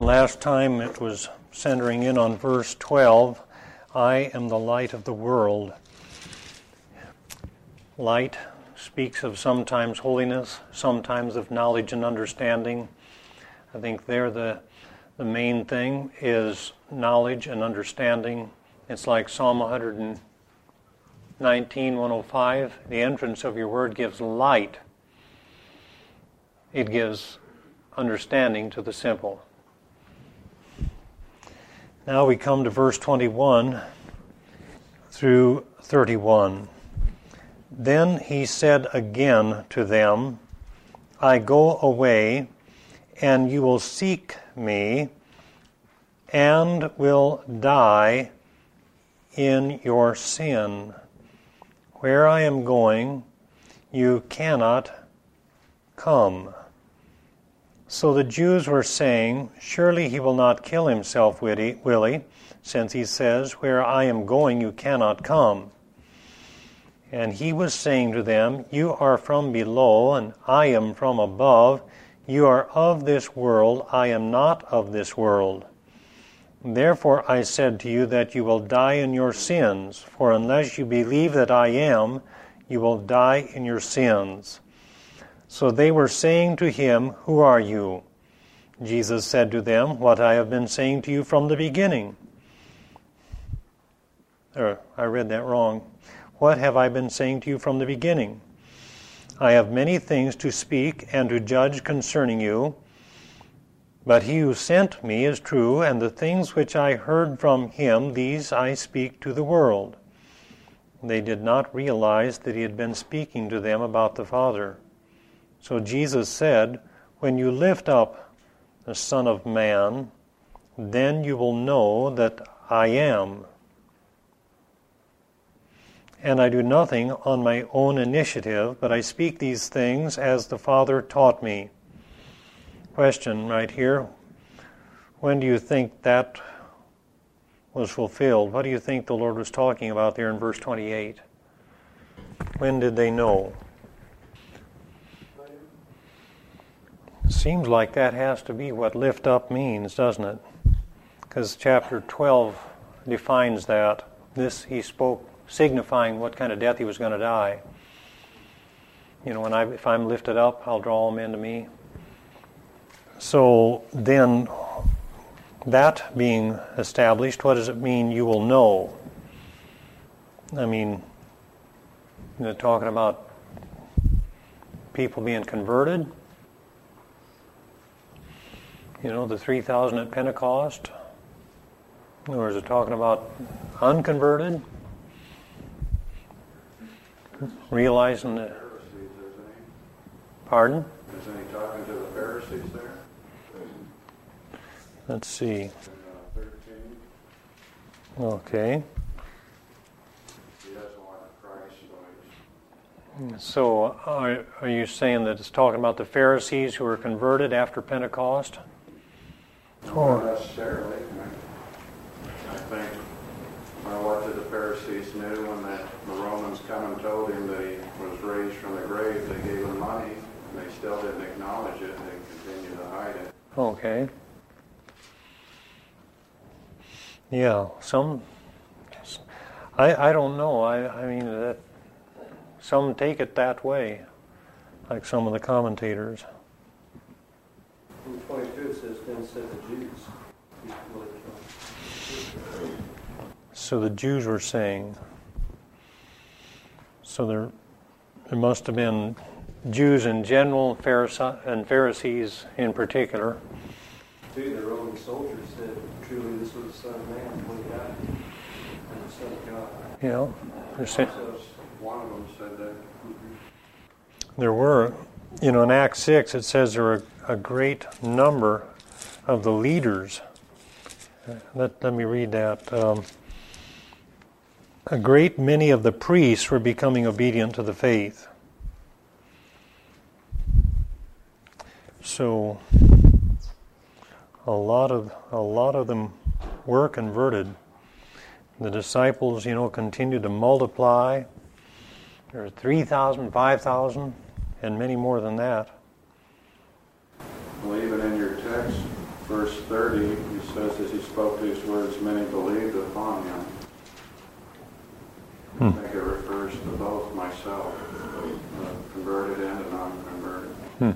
Last time it was centering in on verse 12, I am the light of the world. Light speaks of sometimes holiness, sometimes of knowledge and understanding. I think there the main thing is knowledge and understanding. It's like Psalm 119, 105. The entrance of your word gives light. It gives understanding to the simple. Now we come to verse 21 through 31. Then he said again to them, I go away, and you will seek me, and will die in your sin. Where I am going, you cannot come. So the Jews were saying, surely he will not kill himself, Willie, since he says, where I am going, you cannot come. And he was saying to them, you are from below, and I am from above. You are of this world, I am not of this world. Therefore I said to you that you will die in your sins, for unless you believe that I am, you will die in your sins. So they were saying to him, who are you? Jesus said to them, what I have been saying to you from the beginning. I read that wrong. What have I been saying to you from the beginning? I have many things to speak and to judge concerning you, but he who sent me is true, and the things which I heard from him, these I speak to the world. They did not realize that he had been speaking to them about the Father. So Jesus said, when you lift up the Son of Man, then you will know that I am. And I do nothing on my own initiative, but I speak these things as the Father taught me. Question right here. When do you think that was fulfilled? What do you think the Lord was talking about there in verse 28? When did they know? Seems like that has to be what lift up means, doesn't it? Because chapter 12 defines that. This he spoke, signifying what kind of death he was going to die. You know, if I'm lifted up, I'll draw them into me. So then, that being established, what does it mean you will know? I mean, you're talking about people being converted. You know, the 3,000 at Pentecost? Or is it talking about unconverted? Realizing that... Pardon? Isn't he talking to the Pharisees there? Let's see. In 13. Okay. He doesn't want Christ. So are you saying that it's talking about the Pharisees who were converted after Pentecost? Not necessarily. I think what did the Pharisees knew when the Romans come and told him that he was raised from the grave, they gave him money, and they still didn't acknowledge it, and they continued to hide it. Okay. Yeah, I don't know. I mean, that some take it that way, like some of the commentators. In 22 it says, then said the Jews. So the Jews were saying, so there must have been Jews in general and Pharisees in particular. The Roman soldiers said, truly this was the Son of Man when he died, and the Son of God. You know, One of them said that. there were, you know, in Acts 6 it says there were a great number of the leaders. Let me read that. A great many of the priests were becoming obedient to the faith. So a lot of them were converted. The disciples, you know, continued to multiply. There were 3,000, 5,000, and many more than that. Well, even in your text, verse 30, he says, as he spoke these words, many believed upon him. I think it refers to both myself, converted and non-converted.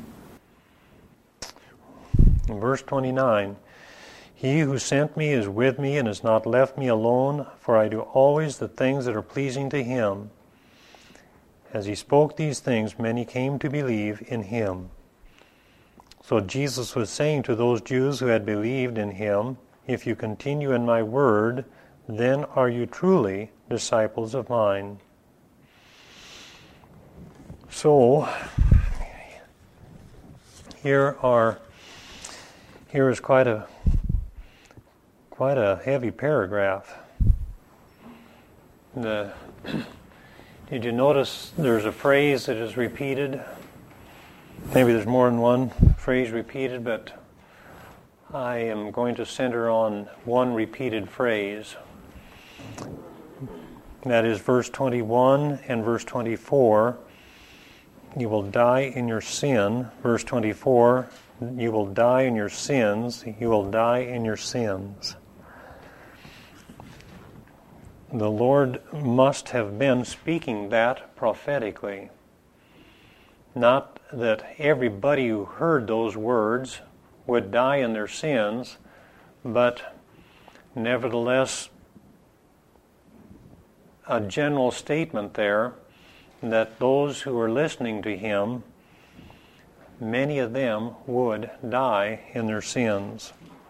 In verse 29, he who sent me is with me and has not left me alone, for I do always the things that are pleasing to him. As he spoke these things, many came to believe in him. So Jesus was saying to those Jews who had believed in him, if you continue in my word, then are you truly disciples of mine. So, here is quite a heavy paragraph. Did you notice there's a phrase that is repeated? Maybe there's more than one phrase repeated, but I am going to center on one repeated phrase. That is verse 21 and verse 24. You will die in your sin. Verse 24, you will die in your sins. You will die in your sins. The Lord must have been speaking that prophetically. Not that everybody who heard those words would die in their sins, but nevertheless a general statement there that those who were listening to him, many of them would die in their sins.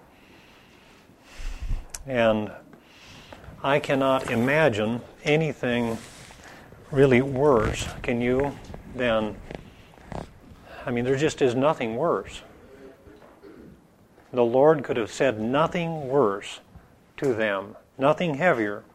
And I cannot imagine anything really worse, can you, than, there just is nothing worse. The Lord could have said nothing worse to them, nothing heavier.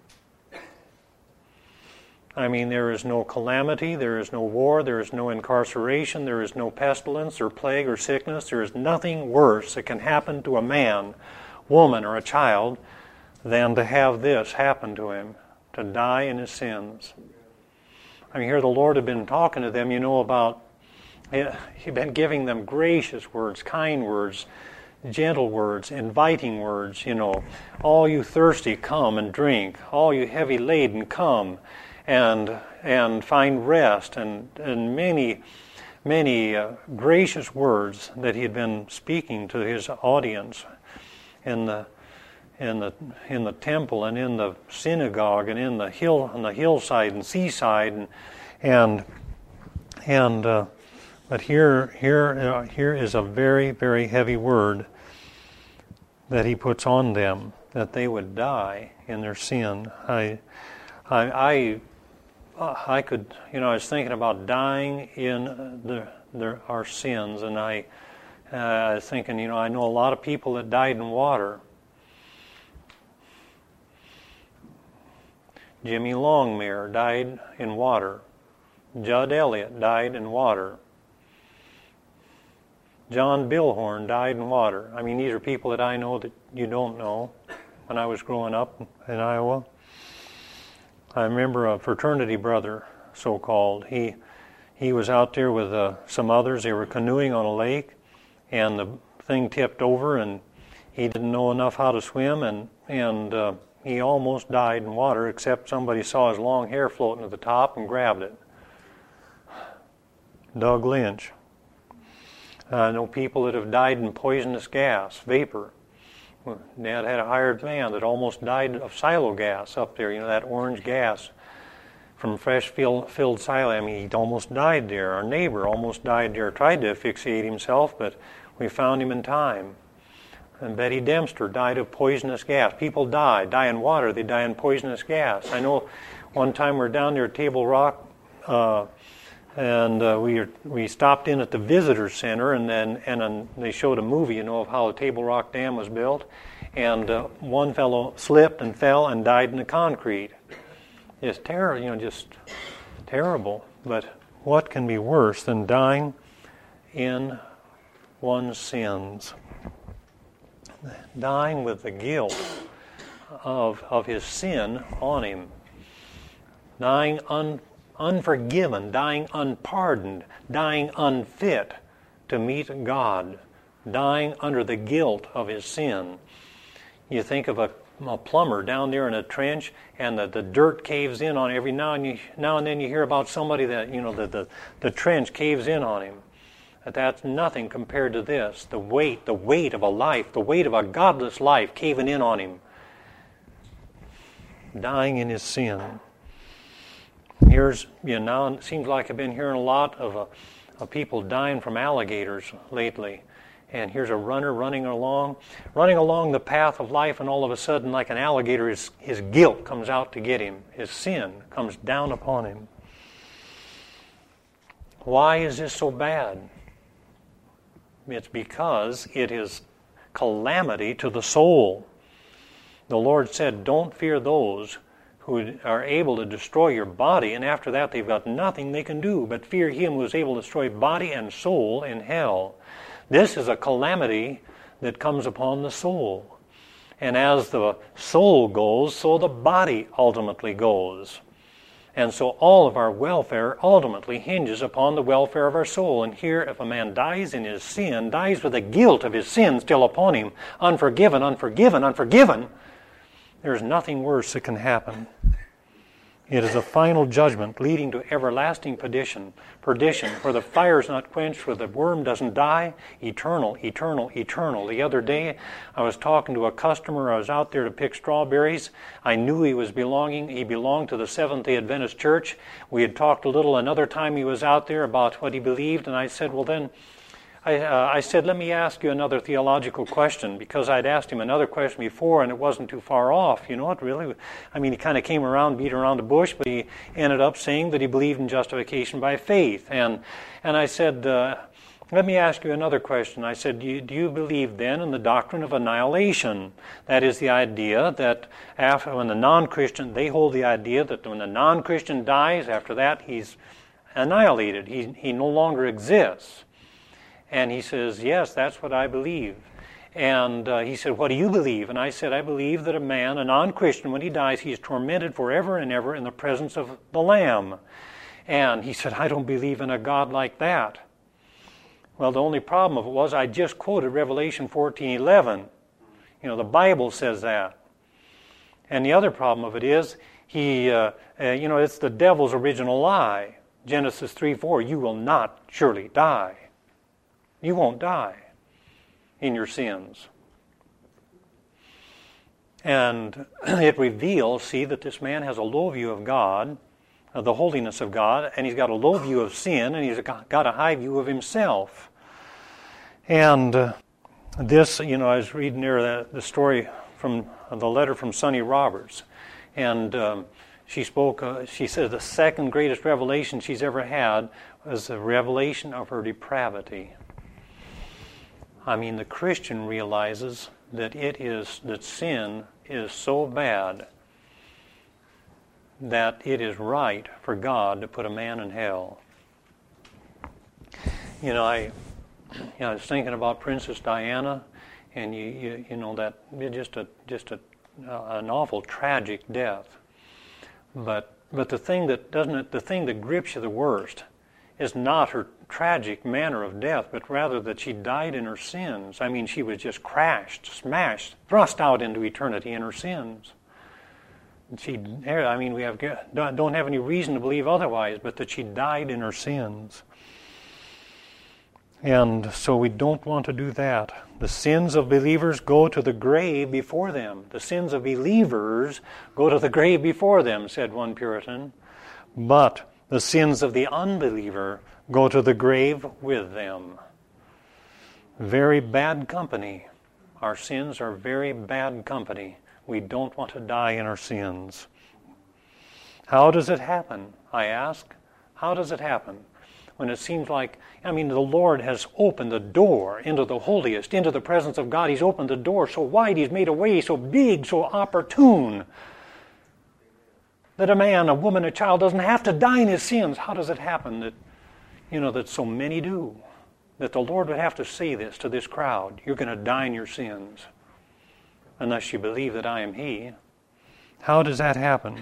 There is no calamity, there is no war, there is no incarceration, there is no pestilence or plague or sickness. There is nothing worse that can happen to a man, woman, or a child than to have this happen to him, to die in his sins. Here the Lord had been talking to them, about, He'd been giving them gracious words, kind words, gentle words, inviting words, all you thirsty, come and drink. All you heavy laden, come and find rest, and many gracious words that he had been speaking to his audience in the temple and in the synagogue and on the hillside and seaside but here is a very, very heavy word that he puts on them, that they would die in their sin. I could, I was thinking about dying in our sins, and I was thinking, I know a lot of people that died in water. Jimmy Longmire died in water. Judd Elliott died in water. John Billhorn died in water. These are people that I know that you don't know. When I was growing up in Iowa, I remember a fraternity brother, so-called. He was out there with some others. They were canoeing on a lake, and the thing tipped over, and he didn't know enough how to swim, and he almost died in water, except somebody saw his long hair floating to the top and grabbed it. Doug Lynch. I know people that have died in poisonous gas, vapor. Dad had a hired man that almost died of silo gas up there, that orange gas from fresh filled silo. He almost died there. Our neighbor almost died there, tried to asphyxiate himself, but we found him in time. And Betty Dempster died of poisonous gas. People die in water, they die in poisonous gas. I know one time we were down there at Table Rock, and we stopped in at the visitor center, and then they showed a movie, of how the Table Rock Dam was built, and one fellow slipped and fell and died in the concrete. Just terrible, just terrible. But what can be worse than dying in one's sins? Dying with the guilt of his sin on him. Dying unforgiven, dying unpardoned, dying unfit to meet God, dying under the guilt of his sin. You think of a plumber down there in a trench, and the dirt caves in on every now and then you hear about somebody that, the trench caves in on him. But that's nothing compared to this. The weight of a life, the weight of a godless life caving in on him. Dying in his sin. Now it seems like I've been hearing a lot of people dying from alligators lately. And here's a runner running along the path of life, and all of a sudden, like an alligator, his guilt comes out to get him. His sin comes down upon him. Why is this so bad? It's because it is calamity to the soul. The Lord said, don't fear those who are able to destroy your body, and after that they've got nothing they can do, but fear him who is able to destroy body and soul in hell. This is a calamity that comes upon the soul. And as the soul goes, so the body ultimately goes. And so all of our welfare ultimately hinges upon the welfare of our soul. And here, if a man dies in his sin, dies with the guilt of his sin still upon him, unforgiven, there's nothing worse that can happen. It is a final judgment leading to everlasting perdition, where the fire is not quenched, where the worm doesn't die, eternal. The other day, I was talking to a customer. I was out there to pick strawberries. I knew he belonged to the Seventh-day Adventist Church. We had talked a little another time he was out there about what he believed, and I said, well then, I said, let me ask you another theological question, because I'd asked him another question before and it wasn't too far off. You know what, really? I mean, he kind of came around, beat around the bush, but he ended up saying that he believed in justification by faith. And I said, let me ask you another question. I said, do you believe then in the doctrine of annihilation? That is the idea that when the non-Christian, they hold the idea that when the non-Christian dies, after that he's annihilated. He no longer exists. And he says, yes, that's what I believe. And he said, what do you believe? And I said, I believe that a non-Christian, when he dies, he is tormented forever and ever in the presence of the Lamb. And he said, I don't believe in a God like that. Well, the only problem of it was I just quoted Revelation 14:11. The Bible says that. And the other problem of it is, it's the devil's original lie. Genesis 3:4, you will not surely die. You won't die in your sins. And it reveals, that this man has a low view of God, of the holiness of God, and he's got a low view of sin, and he's got a high view of himself. And this, I was reading there the story from the letter from Sonny Roberts, and she said the second greatest revelation she's ever had was the revelation of her depravity. I mean, the Christian realizes that sin is so bad that it is right for God to put a man in hell. I was thinking about Princess Diana, and that just an awful tragic death. But the thing that grips you the worst is not her tragic manner of death, but rather that she died in her sins. I mean, she was just crashed, smashed, thrust out into eternity in her sins. We don't have any reason to believe otherwise, but that she died in her sins. And so we don't want to do that. The sins of believers go to the grave before them. The sins of believers go to the grave before them, said one Puritan. But the sins of the unbeliever go to the grave with them. Very bad company. Our sins are very bad company. We don't want to die in our sins. How does it happen, I ask? How does it happen? When it seems like, the Lord has opened the door into the holiest, into the presence of God. He's opened the door so wide, He's made a way so big, so opportune, that a man, a woman, a child doesn't have to die in his sins. How does it happen that so many do? That the Lord would have to say this to this crowd, you're going to die in your sins unless you believe that I am He. How does that happen?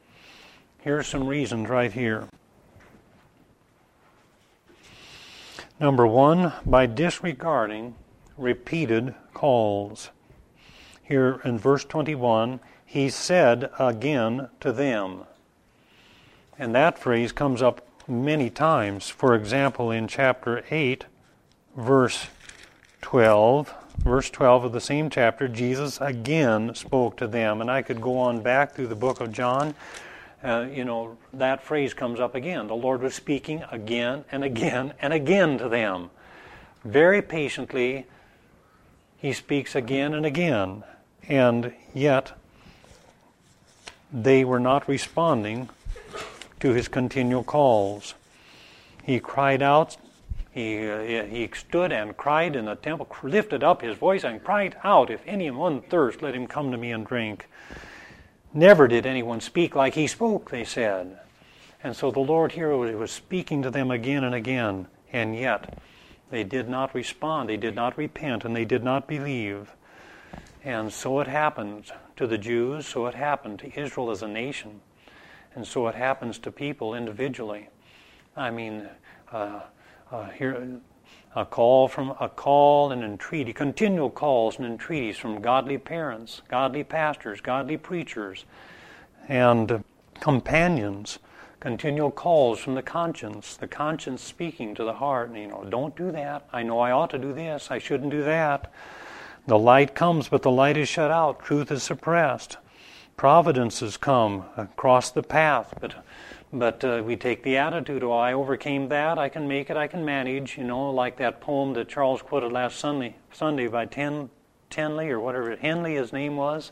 Here are some reasons right here. Number one, by disregarding repeated calls. Here in verse 21, he said again to them. And that phrase comes up many times. For example, in chapter 8, verse 12 of the same chapter, Jesus again spoke to them. And I could go on back through the book of John. That phrase comes up again. The Lord was speaking again and again and again to them. Very patiently, he speaks again and again. And yet, they were not responding to his continual calls. He cried out. He stood and cried in the temple, lifted up his voice and cried out, "If anyone thirst, let him come to me and drink." Never did anyone speak like he spoke, they said. And so the Lord here was speaking to them again and again, and yet they did not respond, they did not repent, and they did not believe. And so it happened to the Jews, so it happened to Israel as a nation, and so it happens to people individually. I mean, here a call and entreaty, continual calls and entreaties from godly parents, godly pastors, godly preachers, and companions. Continual calls from the conscience speaking to the heart. Don't do that. I know I ought to do this. I shouldn't do that. The light comes, but the light is shut out. Truth is suppressed. Providences come across the path, but we take the attitude, I overcame that, I can make it, I can manage, like that poem that Charles quoted last Sunday by Henley, or whatever, Henley his name was.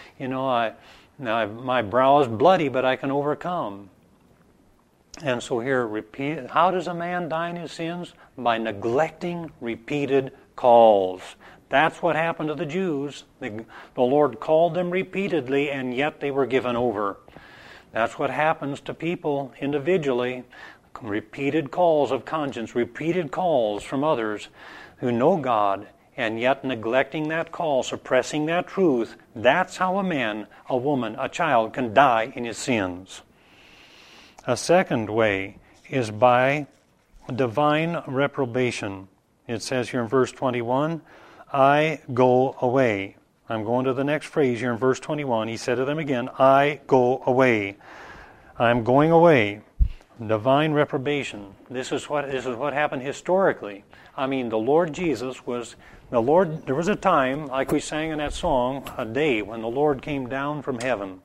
My brow is bloody, but I can overcome. And so here, how does a man die in his sins? By neglecting repeated calls. That's what happened to the Jews. The Lord called them repeatedly, and yet they were given over. That's what happens to people individually. Repeated calls of conscience, repeated calls from others who know God, and yet neglecting that call, suppressing that truth. That's how a man, a woman, a child can die in his sins. A second way is by divine reprobation. It says here in verse 21, I go away. I'm going to the next phrase here in verse 21. He said to them again, I go away. I'm going away. Divine reprobation. This is what happened historically. I mean, the Lord Jesus was there was a time, like we sang in that song, a day when the Lord came down from heaven.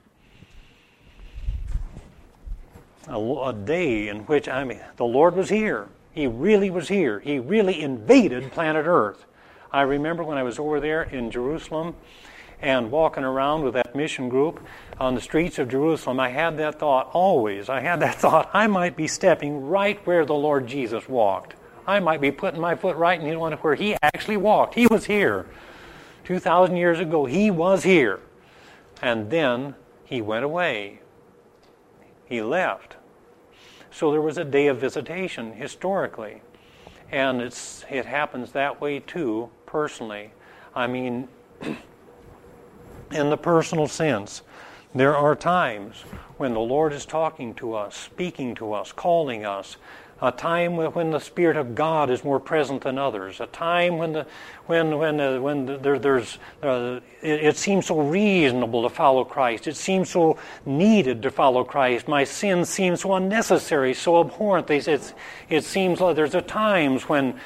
A day in which, the Lord was here. He really was here. He really invaded planet Earth. I remember when I was over there in Jerusalem and walking around with that mission group on the streets of Jerusalem, I had that thought always. I might be stepping right where the Lord Jesus walked. I might be putting my foot right in where he actually walked. He was here. 2,000 years ago, he was here. And then he went away. He left. So there was a day of visitation historically. And it happens that way too, personally. I mean, in the personal sense, there are times when the Lord is talking to us, speaking to us, calling us. A time when the Spirit of God is more present than others. A time when it seems so reasonable to follow Christ. It seems so needed to follow Christ. My sins seem so unnecessary, so abhorrent. It seems like there's a times when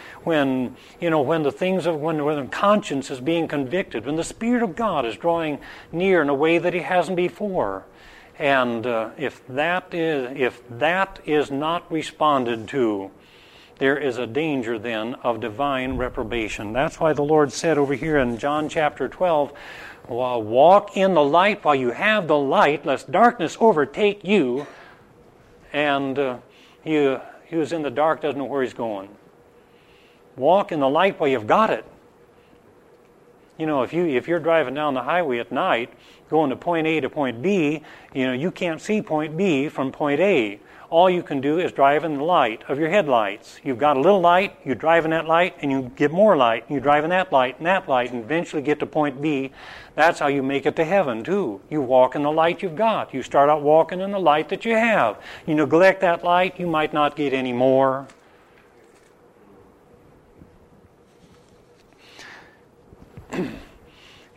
the conscience is being convicted, when the Spirit of God is drawing near in a way that He hasn't before. And if that is not responded to, there is a danger then of divine reprobation. That's why the Lord said over here in John chapter 12, walk in the light while you have the light, lest darkness overtake you. And he who's in the dark doesn't know where he's going. Walk in the light while you've got it. If you're driving down the highway at night, going to point A to point B, you can't see point B from point A. All you can do is drive in the light of your headlights. You've got a little light, you drive in that light, and you get more light, and you drive in that light, and eventually get to point B. That's how you make it to heaven, too. You walk in the light you've got. You start out walking in the light that you have. You neglect that light, you might not get any more.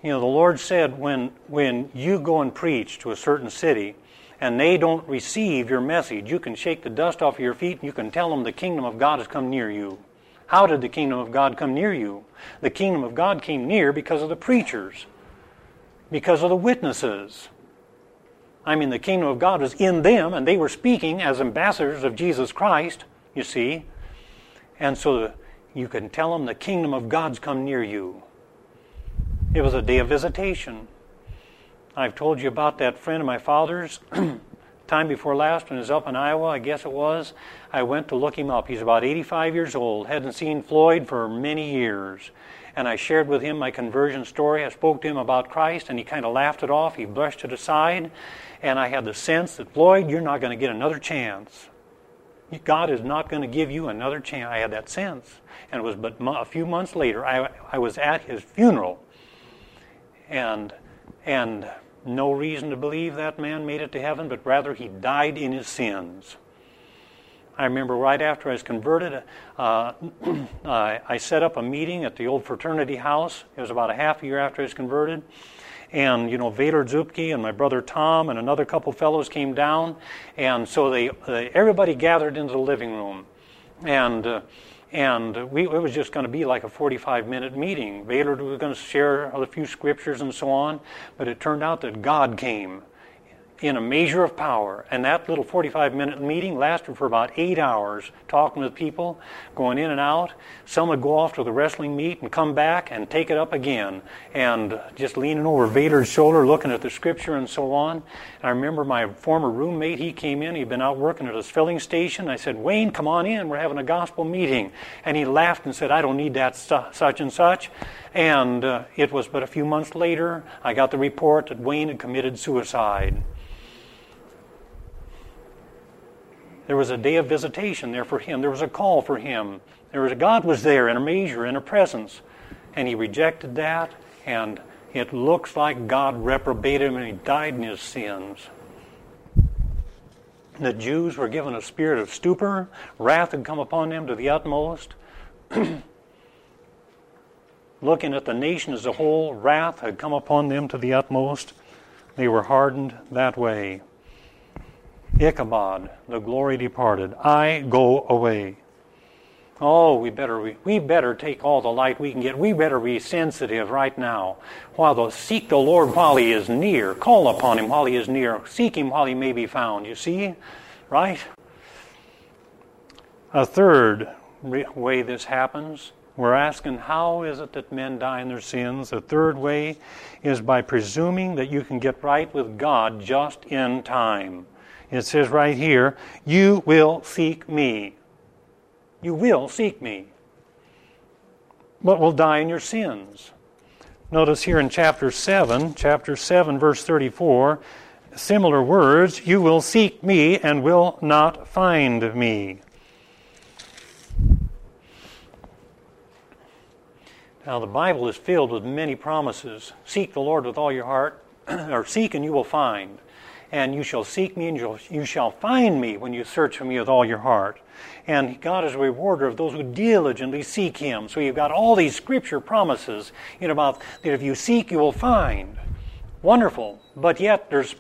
You know, the Lord said when you go and preach to a certain city and they don't receive your message, you can shake the dust off of your feet and you can tell them the kingdom of God has come near you. How did the kingdom of God come near you? The kingdom of God came near because of the preachers, because of the witnesses. I mean, the kingdom of God was in them, and they were speaking as ambassadors of Jesus Christ, you see. And so you can tell them the kingdom of God's come near you. It was a day of visitation. I've told you about that friend of my father's. Time before last, when he was up in Iowa, I guess it was, I went to look him up. He's about 85 years old, hadn't seen Floyd for many years. And I shared with him my conversion story. I spoke to him about Christ, and he kind of laughed it off. He brushed it aside. And I had the sense that, Floyd, you're not going to get another chance. God is not going to give you another chance. I had that sense. And it was but a few months later, I was at his funeral. And no reason to believe that man made it to heaven, but rather he died in his sins. I remember right after I was converted, I set up a meeting at the old fraternity house. It was about a half a year after I was converted. And, you know, Vader Zupke and my brother Tom and another couple fellows came down. And so everybody gathered into the living room. And it was just going to be like a 45-minute meeting. Vader was going to share a few scriptures and so on. But it turned out that God came in a measure of power. And that little 45-minute meeting lasted for about 8 hours, talking with people, going in and out. Some would go off to the wrestling meet and come back and take it up again. And just leaning over Vader's shoulder, looking at the scripture and so on. And I remember my former roommate, he came in. He'd been out working at his filling station. I said, Wayne, come on in. We're having a gospel meeting. And he laughed and said, I don't need that such and such. And it was but a few months later, I got the report that Wayne had committed suicide. There was a day of visitation there for him. There was a call for him. God was there in a measure, in a presence. And he rejected that, and it looks like God reprobated him and he died in his sins. The Jews were given a spirit of stupor. Wrath had come upon them to the utmost. Looking at the nation as a whole, wrath had come upon them to the utmost. They were hardened that way. Ichabod, the glory departed. I go away. Oh, we better take all the light we can get. We better be sensitive right now. Seek the Lord while he is near. Call upon him while he is near. Seek him while he may be found. You see? Right? A third way this happens, we're asking, how is it that men die in their sins? The third way is by presuming that you can get right with God just in time. It says right here, you will seek me. You will seek me. But will die in your sins. Notice here in chapter 7, verse 34, similar words, you will seek me and will not find me. Now the Bible is filled with many promises. Seek the Lord with all your heart, or seek and you will find. And you shall seek me and you shall find me when you search for me with all your heart. And God is a rewarder of those who diligently seek him. So you've got all these scripture promises, about that if you seek, you will find. Wonderful. But yet there's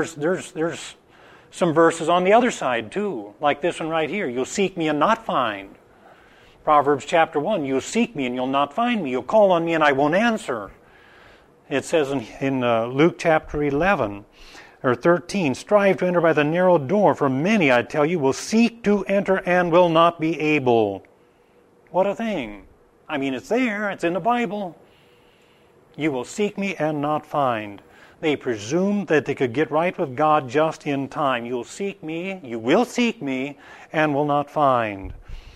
some verses on the other side too, like this one right here. You'll seek me and not find. Proverbs chapter 1, you'll seek me and you'll not find me. You'll call on me and I won't answer. It says in Luke chapter 11, or 13, strive to enter by the narrow door, for many, I tell you, will seek to enter and will not be able. What a thing. I mean, it's there. It's in the Bible. You will seek me and not find. They presumed that they could get right with God just in time. You will seek me, and will not find.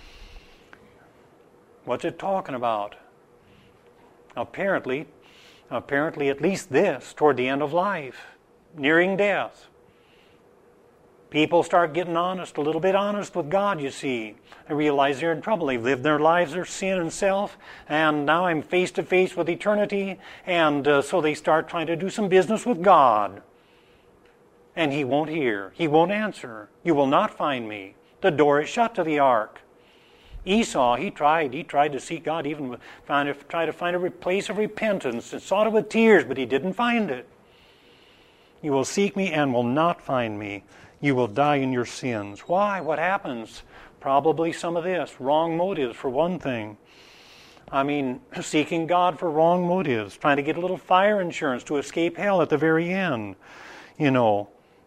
What's it talking about? Apparently at least this, toward the end of life. Nearing death. People start getting honest, a little bit honest with God, you see. They realize they're in trouble. They've lived their lives, their sin and self, and now I'm face to face with eternity, and so they start trying to do some business with God. And he won't hear. He won't answer. You will not find me. The door is shut to the ark. Esau, he tried to seek God, even tried to find a place of repentance, and sought it with tears, but he didn't find it. You will seek me and will not find me. You will die in your sins. Why? What happens? Probably some of this. Wrong motives, for one thing. I mean, seeking God for wrong motives, trying to get a little fire insurance to escape hell at the very end. You know.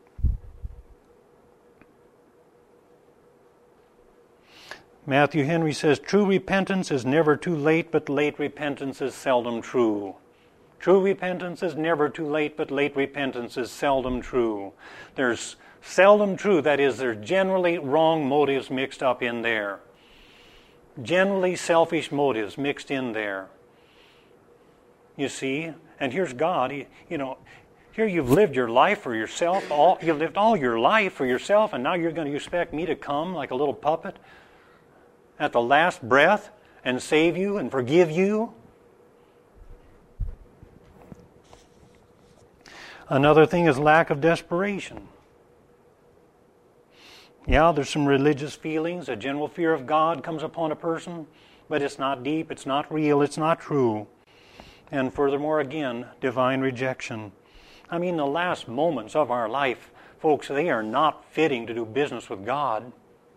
Matthew Henry says, true repentance is never too late, but late repentance is seldom true. True repentance is never too late, but late repentance is seldom true. There's seldom true, that is, there's generally wrong motives mixed up in there. Generally selfish motives mixed in there. You see? And here's God. Here you've lived your life for yourself. You've lived all your life for yourself, and now you're going to expect me to come like a little puppet at the last breath and save you and forgive you? Another thing is lack of desperation. Yeah, there's some religious feelings. A general fear of God comes upon a person, but it's not deep, it's not real, it's not true. And furthermore, again, divine rejection. I mean, the last moments of our life, folks, they are not fitting to do business with God.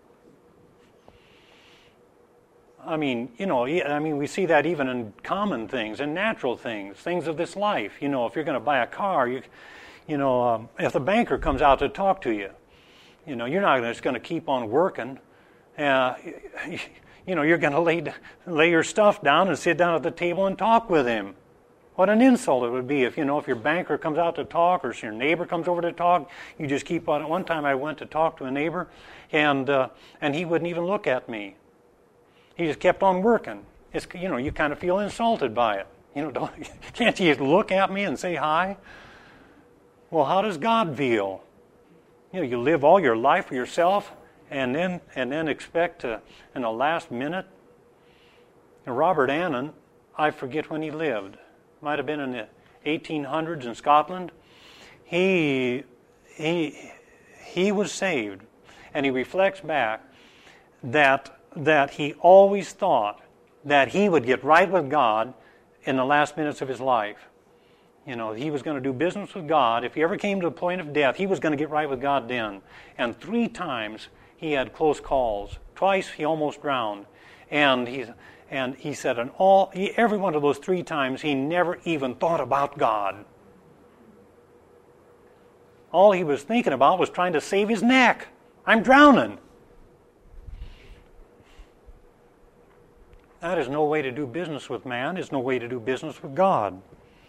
I mean, we see that even in common things, in natural things of this life. If you're going to buy a car, if the banker comes out to talk to you, you're not just going to keep on working. You're going to lay your stuff down and sit down at the table and talk with him. What an insult it would be if your banker comes out to talk, or if your neighbor comes over to talk, you just keep on. One time I went to talk to a neighbor, and he wouldn't even look at me. He just kept on working. You kind of feel insulted by it. Can't you look at me and say hi? Well, how does God feel? You live all your life for yourself, and then expect to, in the last minute. And Robert Annan, I forget when he lived. Might have been in the 1800s in Scotland. He was saved, and he reflects back that he always thought that he would get right with God in the last minutes of his life. He was going to do business with God. If he ever came to the point of death, he was going to get right with God then. And 3 times he had close calls. Twice he almost drowned. And he said, every one of those 3 times, he never even thought about God. All he was thinking about was trying to save his neck. I'm drowning. That is no way to do business with man. It's no way to do business with God.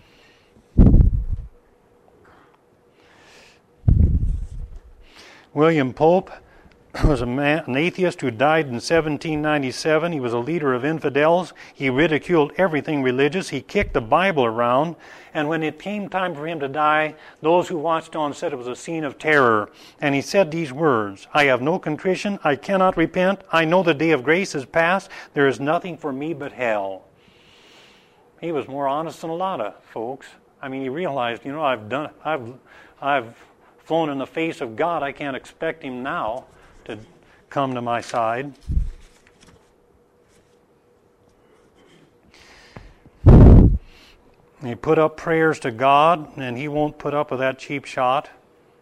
William Pope was an atheist who died in 1797. He was a leader of infidels. He ridiculed everything religious. He kicked the Bible around. And when it came time for him to die, those who watched on said it was a scene of terror. And he said these words, I have no contrition. I cannot repent. I know the day of grace is past. There is nothing for me but hell. He was more honest than a lot of folks. I mean, he realized, I've flown in the face of God. I can't expect him now to come to my side. He put up prayers to God, and he won't put up with that cheap shot.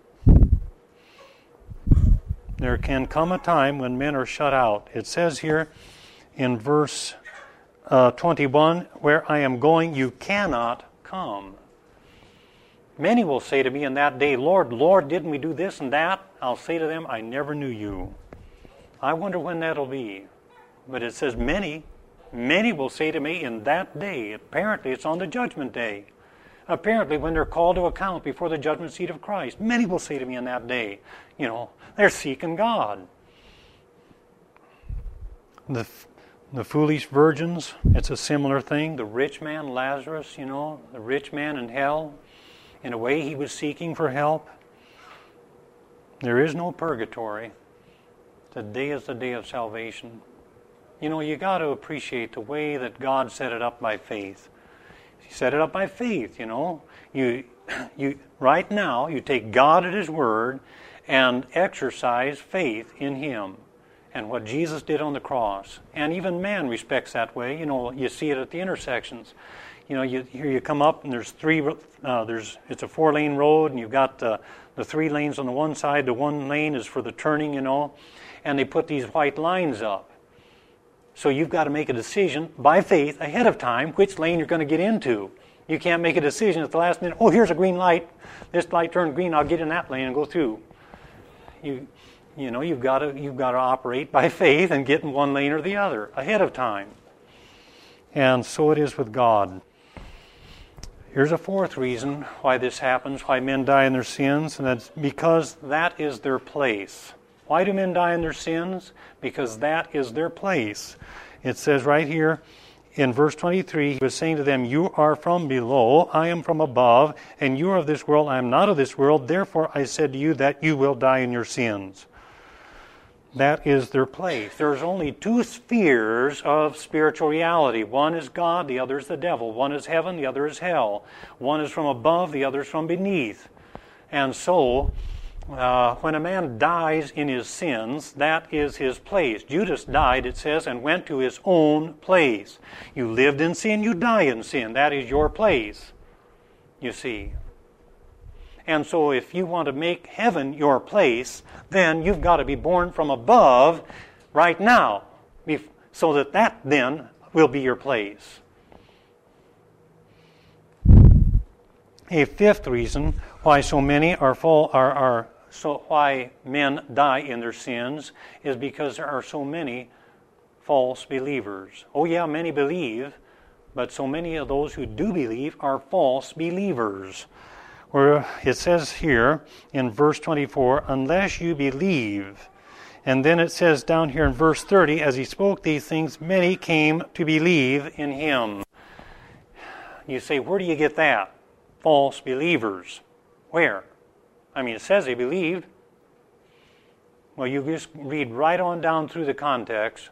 There can come a time when men are shut out. It says here in verse 21, where I am going, you cannot come. Many will say to me in that day, Lord, Lord, didn't we do this and that? I'll say to them, I never knew you. I wonder when that'll be. But it says many will say to me in that day. Apparently it's on the judgment day. Apparently when they're called to account before the judgment seat of Christ. Many will say to me in that day, they're seeking God. The foolish virgins, it's a similar thing. The rich man, Lazarus, the rich man in hell. In a way, he was seeking for help. There is no purgatory. Today is the day of salvation. You got to appreciate the way that God set it up by faith. He set it up by faith, You right now, you take God at His word and exercise faith in Him. and what Jesus did on the cross. And even man respects that way. You see it at the intersections. Here you come up and there's it's a 4-lane road, and you've got the 3 lanes on the one side. The 1 lane is for the turning, and they put these white lines up. So you've got to make a decision by faith ahead of time which lane you're going to get into. You can't make a decision at the last minute. Oh, here's a green light. This light turned green. I'll get in that lane and go through. You've got to operate by faith and get in one lane or the other ahead of time. And so it is with God. Here's a 4th reason why this happens, why men die in their sins, and that's because that is their place. Why do men die in their sins? Because that is their place. It says right here in verse 23, he was saying to them, "You are from below, I am from above, and you are of this world, I am not of this world. Therefore I said to you that you will die in your sins." That is their place. There's only 2 spheres of spiritual reality. One is God, the other is the devil. One is heaven, the other is hell. One is from above, the other is from beneath. And so, when a man dies in his sins, that is his place. Judas died, it says, and went to his own place. You lived in sin, you die in sin. That is your place, you see. And so if you want to make heaven your place, then you've got to be born from above right now, so that then will be your place. A 5th reason why so many why men die in their sins is because there are so many false believers. Oh yeah, many believe, but so many of those who do believe are false believers. Where it says here in verse 24, "Unless you believe." And then it says down here in verse 30, "As he spoke these things, many came to believe in him." You say, where do you get that? False believers. Where? It says they believed. Well, you just read right on down through the context.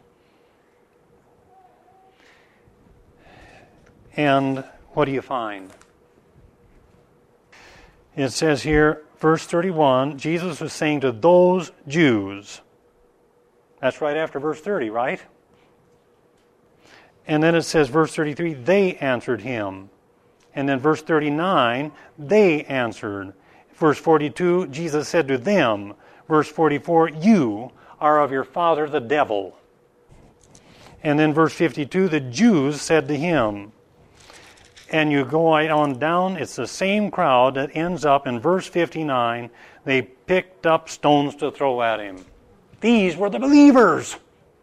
And what do you find? It says here, verse 31, Jesus was saying to those Jews. That's right after verse 30, right? And then it says, verse 33, they answered him. And then verse 39, they answered. Verse 42, Jesus said to them. Verse 44, you are of your father the devil. And then verse 52, the Jews said to him. And you go right on down, it's the same crowd that ends up in verse 59, they picked up stones to throw at him. These were the believers.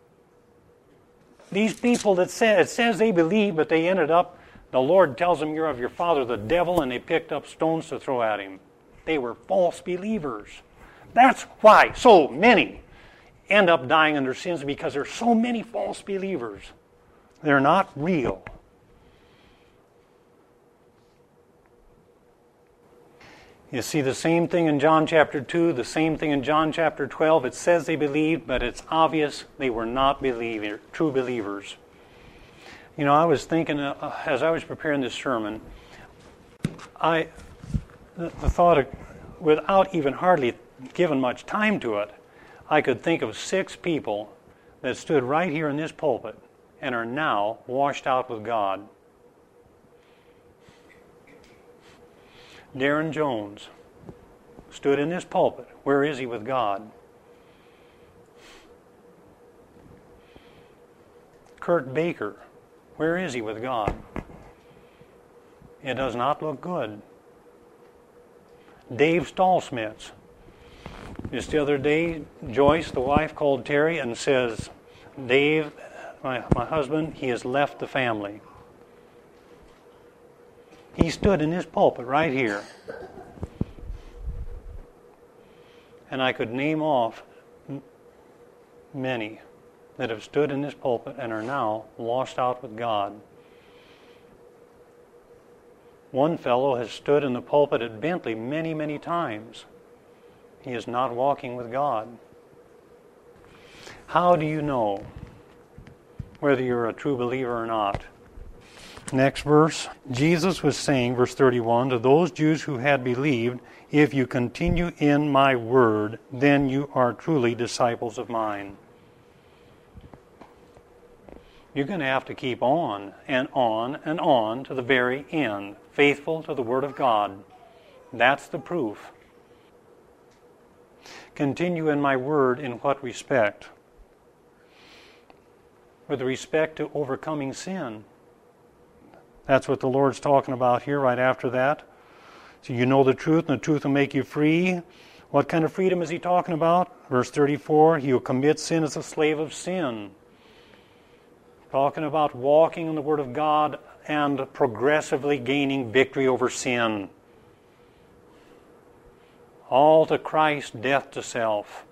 These people it says they believe, but they ended up, the Lord tells them, you're of your father the devil, and they picked up stones to throw at him. They were false believers. That's why so many end up dying in their sins, because there's so many false believers. They're not real. You see the same thing in John chapter 2, the same thing in John chapter 12. It says they believed, but it's obvious they were not true believers. I was thinking, as I was preparing this sermon, the thought of, without even hardly giving much time to it, I could think of 6 people that stood right here in this pulpit and are now washed out with God. Darren Jones stood in this pulpit. Where is he with God? Kurt Baker, where is he with God? It does not look good. Dave Stallsmith. Just the other day, Joyce, the wife, called Terry and says, Dave, my husband, he has left the family. He stood in his pulpit right here. And I could name off many that have stood in this pulpit and are now lost out with God. One fellow has stood in the pulpit at Bentley many, many times. He is not walking with God. How do you know whether you're a true believer or not? Next verse, Jesus was saying, verse 31, to those Jews who had believed, if you continue in my word, then you are truly disciples of mine. You're going to have to keep on and on and on to the very end, faithful to the Word of God. That's the proof. Continue in my word in what respect? With respect to overcoming sin. That's what the Lord's talking about here right after that. So you know the truth, and the truth will make you free. What kind of freedom is he talking about? Verse 34, he who commits sin is a slave of sin. Talking about walking in the Word of God and progressively gaining victory over sin. All to Christ, death to self.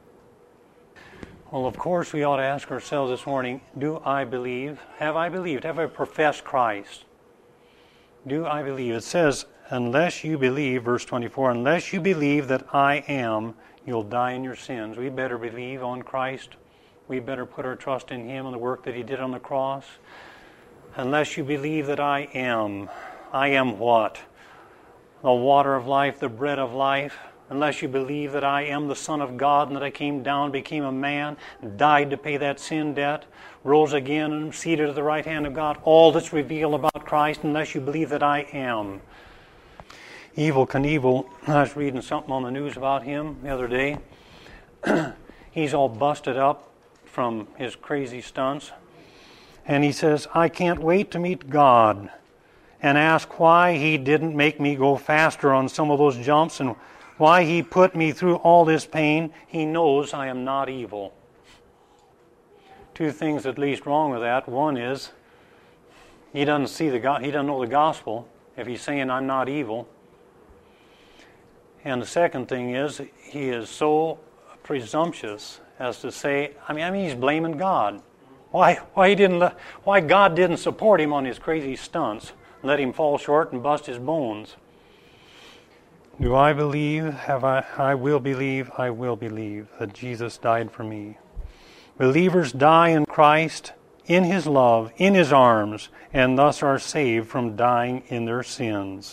Well, of course, we ought to ask ourselves this morning, do I believe? Have I believed? Have I professed Christ? Do I believe? It says, unless you believe, verse 24, unless you believe that I am, you'll die in your sins. We better believe on Christ. We better put our trust in Him and the work that He did on the cross. Unless you believe that I am what? The water of life, the bread of life. Unless you believe that I am the Son of God and that I came down, became a man, died to pay that sin debt, rose again and seated at the right hand of God, all that's revealed about Christ, unless you believe that I am. Evel Knievel, I was reading something on the news about him the other day. He's all busted up from his crazy stunts. And he says, I can't wait to meet God and ask why He didn't make me go faster on some of those jumps and why He put me through all this pain. He knows I am not evil. Two things at least wrong with that. One is he doesn't know the gospel if he's saying I'm not evil. And the second thing is he is so presumptuous as to say, I mean he's blaming God. Why God didn't support him on his crazy stunts, let him fall short and bust his bones. Do I believe? I will believe that Jesus died for me. Believers die in Christ, in His love, in His arms, and thus are saved from dying in their sins.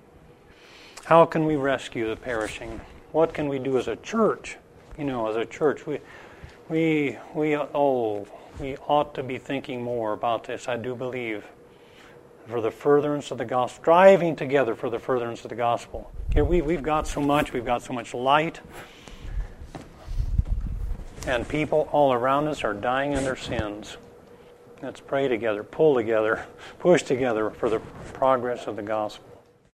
How can we rescue the perishing? What can we do as a church? As a church, we ought to be thinking more about this, I do believe, for the furtherance of the gospel, striving together for the furtherance of the gospel. Here we've got so much light, and people all around us are dying in their sins. Let's pray together, pull together, push together for the progress of the gospel.